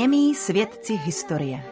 Němí svědci historie.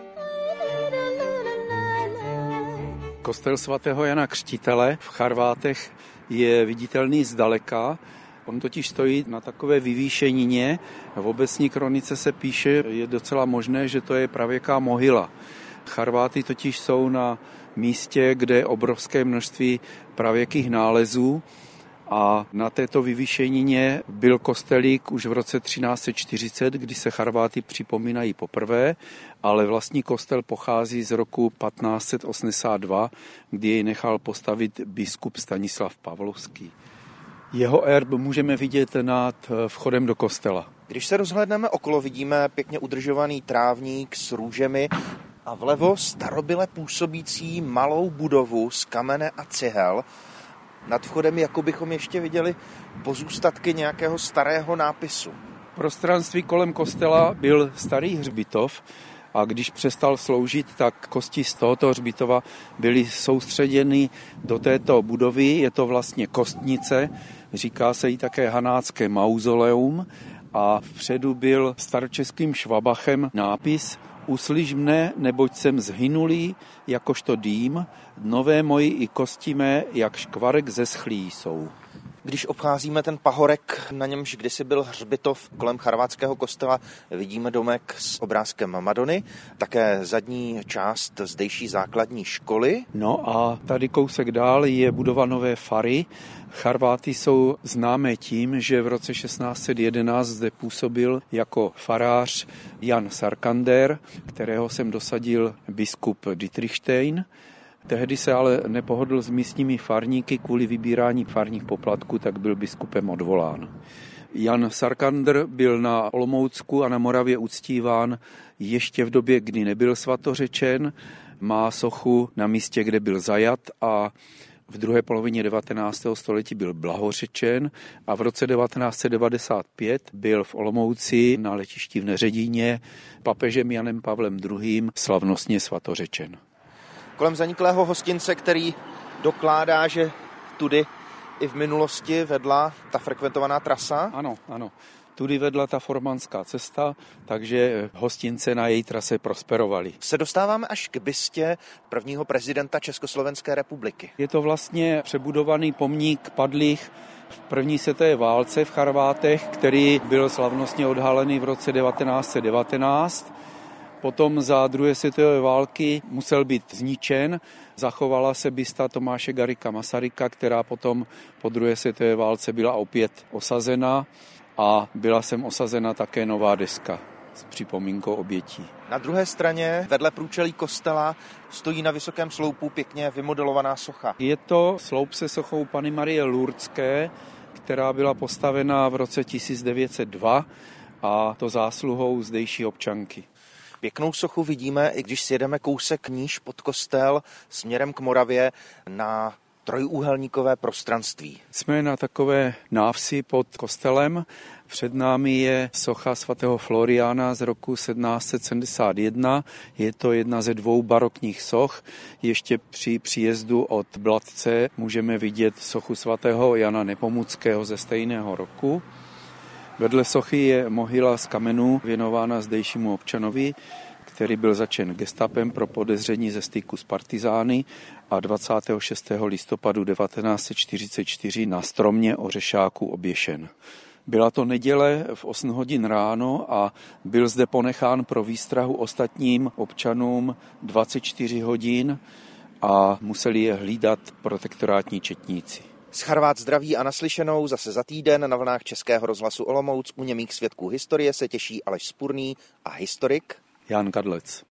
Kostel svatého Jana Křtitele v Charvátech je viditelný zdaleka. On totiž stojí na takové vyvýšenině. V obecní kronice se píše, je docela možné, že to je pravěká mohyla. Charváty totiž jsou na místě, kde je obrovské množství pravěkých nálezů a na této vyvýšenině byl kostelík už v roce 1340, kdy se Charváty připomínají poprvé, ale vlastní kostel pochází z roku 1582, kdy jej nechal postavit biskup Stanislav Pavlovský. Jeho erb můžeme vidět nad vchodem do kostela. Když se rozhlédneme okolo, vidíme pěkně udržovaný trávník s růžemi a vlevo starobyle působící malou budovu z kamene a cihel. Nad vchodem jako bychom ještě viděli pozůstatky nějakého starého nápisu. V prostranství kolem kostela byl starý hřbitov a když přestal sloužit, tak kosti z tohoto hřbitova byly soustředěny do této budovy. Je to vlastně kostnice, říká se jí také hanácké mauzoleum a vpředu byl staročeským švabachem nápis Uslyš mne, neboť jsem zhynulý, jakožto dým, nové moji i kosti mé, jak škvarek zeschlý jsou. Když obcházíme ten pahorek, na němž kdysi byl hřbitov kolem charvátského kostela, vidíme domek s obrázkem Madony, také zadní část zdejší základní školy. No a tady kousek dál je budova nové fary. Charváty jsou známé tím, že v roce 1611 zde působil jako farář Jan Sarkander, kterého sem dosadil biskup Dietrichstein. Tehdy se ale nepohodl s místními farníky kvůli vybírání farních poplatků, tak byl biskupem odvolán. Jan Sarkander byl na Olomoucku a na Moravě uctíván ještě v době, kdy nebyl svatořečen. Má sochu na místě, kde byl zajat a v druhé polovině 19. století byl blahořečen a v roce 1995 byl v Olomouci na letišti v Neředíně papežem Janem Pavlem II. Slavnostně svatořečen. Kolem zaniklého hostince, který dokládá, že tudy i v minulosti vedla ta frekventovaná trasa? Ano. Tudy vedla ta formanská cesta, takže hostince na její trase prosperovaly. Se dostáváme až k bystě prvního prezidenta Československé republiky. Je to vlastně přebudovaný pomník padlých v první světové válce v Charvátech, který byl slavnostně odhalený v roce 1919. Potom za druhé světové války musel být zničen. Zachovala se bysta Tomáše Garrigua Masaryka, která potom po druhé světové válce byla opět osazena a byla sem osazena také nová deska s připomínkou obětí. Na druhé straně vedle průčelí kostela stojí na vysokém sloupu pěkně vymodelovaná socha. Je to sloup se sochou Panny Marie Lurdské, která byla postavena v roce 1902 a to zásluhou zdejší občanky. Pěknou sochu vidíme, i když sjedeme kousek níž pod kostel směrem k Moravě na trojúhelníkové prostranství. Jsme na takové návsi pod kostelem. Před námi je socha svatého Floriána z roku 1771. Je to jedna ze dvou barokních soch. Ještě při příjezdu od Blatce můžeme vidět sochu svatého Jana Nepomuckého ze stejného roku. Vedle sochy je mohyla z kamenů věnována zdejšímu občanovi, který byl zatčen gestapem pro podezření ze styku s partizány a 26. listopadu 1944 na stromě Ořešáku oběšen. Byla to neděle v 8 hodin ráno a byl zde ponechán pro výstrahu ostatním občanům 24 hodin a museli je hlídat protektorátní četníci. Z Charvát zdraví a naslyšenou zase za týden na vlnách Českého rozhlasu Olomouc u němých svědků historie se těší Aleš Spurný a historik Jan Kadlec.